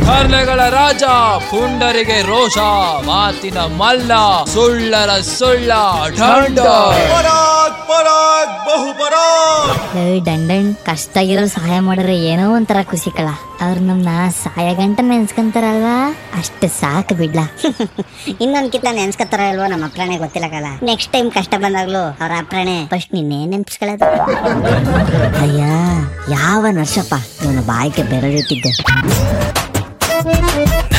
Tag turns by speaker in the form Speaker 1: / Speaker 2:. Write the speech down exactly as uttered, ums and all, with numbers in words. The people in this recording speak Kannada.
Speaker 1: ಹರ್ಲೆಗಳ ರಾಜ ಪುಂಡರಿಗೆ ರೋಷ, ಮಾತಿನ ಮಲ್ಲ ಸುಳ್ಳರ ಸುಳ್ಳ ಢಂಡ.
Speaker 2: ದಂಡನ್ ಕಷ್ಟ ಇರೋ ಸಹಾಯ ಮಾಡಿದ್ರೆ ಏನೋ ಒಂಥರ ಖುಷಿ ಕಳ. ಅವ್ರು ನಮ್ನ ಸಹಾಯ ಗಂಟ ನೆನ್ಸ್ಕೊಂತಾರಲ್ವಾ, ಅಷ್ಟು ಸಾಕು ಬಿಡ್ಲಾ.
Speaker 3: ಇನ್ನೊಂದ್ ಕಿತ್ತ ನೆನ್ಸ್ಕೊತಾರ ಇಲ್ವೋ ನಮ್ಮ ಅಪ್ರಾಣೆ ಗೊತ್ತಿಲ್ಲ ಕಲ. ನೆಕ್ಸ್ಟ್ ಟೈಮ್ ಕಷ್ಟ ಬಂದಾಗ್ಲೂ ಅವ್ರ ಅಪ್ರಾಣೆ ಫಸ್ಟ್ ನಿನ್ನೆ ನೆನ್ಪಿಸ್ಕೊಳ್ಳೋದು.
Speaker 2: ಅಯ್ಯ ಯಾವ ನರ್ಸಪ್ಪ ಇವನ ಬಾಯಿಗೆ ಬೆರಳಿಟ್ಟಿದ್ದೆ.